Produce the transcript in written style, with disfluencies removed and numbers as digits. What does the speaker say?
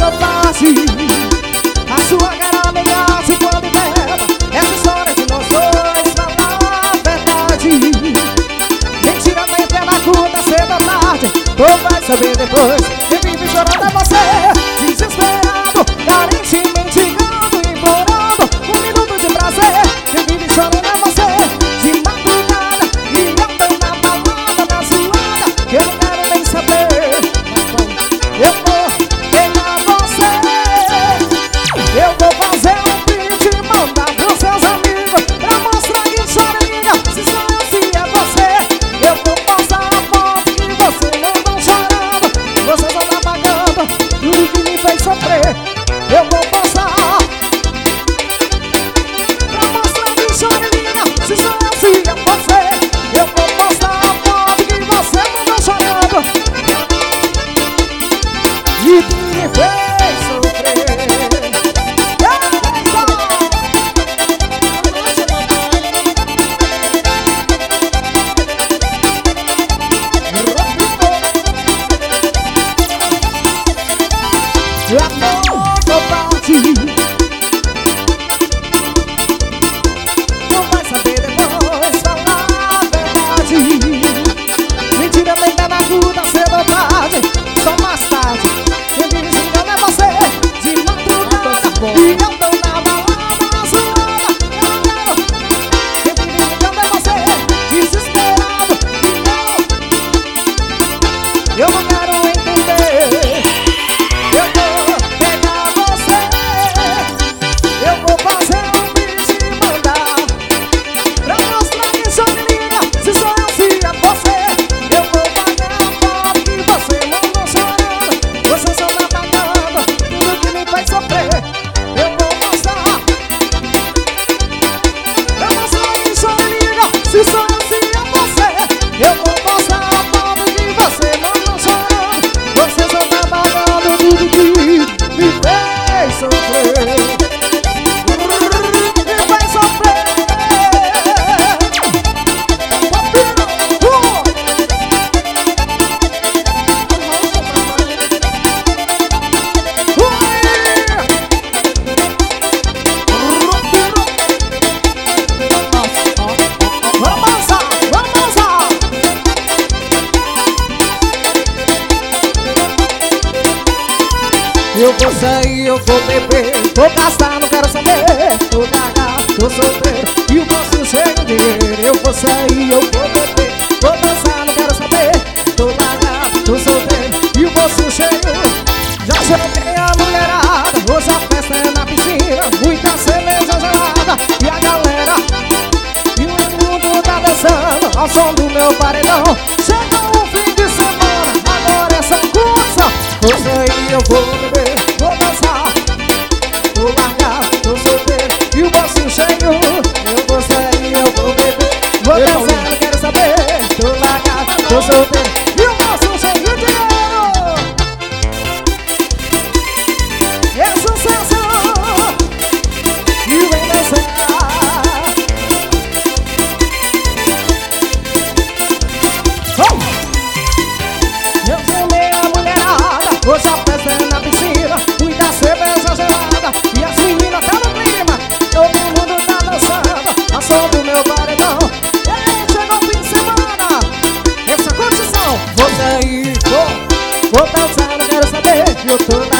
eu passe. A sua cara ameaça quando beba. Essa história de nós dois fala a verdade. Mentira na entrega curta, cedo ou tarde. Tu vai saber depois. Quem vive chorando é você, desesperado, carentemente ligando, implorando um minuto de prazer. Quem vive chorando é você, de madrugada, e eu tô na balada, na zoada, que eu não quero nem saber. Eu vou pegar você, eu vou fazer um beat e mandar pros seus amigos, pra mostrar que chorinha, se só eu se é você. Eu vou postar a foto que você mandou chorando, você só tá pagando tudo que me fez sofrer. Eu vou postar pra mostrar que chorinha, se só eu se é você. Eu vou postar a foto que você mandou chorando e que me fez sofrer. Amor covarde, não vai saber depois falar a verdade. Mentira nem tá na aguda, cedo ou tarde, só mais tarde. Quem vive se engana é você, de madrugada, e eu tô na balada, na zoada, eu não quero. Quem vive se engana é você, desesperado, e eu não quero entender. Eu vou pegar você, eu vou fazer um beat e mandar pra mostrar que sou menina, se só eu se é você. Eu vou pagar a foto que você mandou chorando, você só tá pagando tudo que me faz sofrer. Eu vou mostrar pra mostrar que sou menina, se só eu se é você. Eu vou mostrar a foto que você mandou chorando, você só tá pagando tudo que me fez sofrer. Me fez sofrer. Vamos lá, vamos lá. Eu vou sair, eu vou beber, vou gastar, não quero saber. Tô cagado, tô solteiro e o bolso cheio de dinheiro. Eu vou sair, eu vou beber, vou dançar, não quero saber. Tô largado, tô solteiro e o bolso cheio. Já joguei a mulherada, hoje a festa é na piscina, muita cerveja gelada e a galera, e o mundo tá dançando ao som do meu paredão. Chegou o fim de semana, agora essa cursa. Vou sair, eu vou beber, vou dançar. Tô largado, tô solteiro e o bolso cheio. Eu vou sair, eu vou beber, vou dançar, não quero saber. Tô largado, tô solteiro e o bolso cheio de dinheiro. É sucesso e vem dançar. Eu chamei a mulherada, hoje a festa é na piscina, muita cerveja gelada e as meninas tá no clima. Todo mundo tá dançando a som do meu paredão. E aí, chegou o fim de semana, essa curtição. Vou sair, vou dançar, não quero saber. Eu tô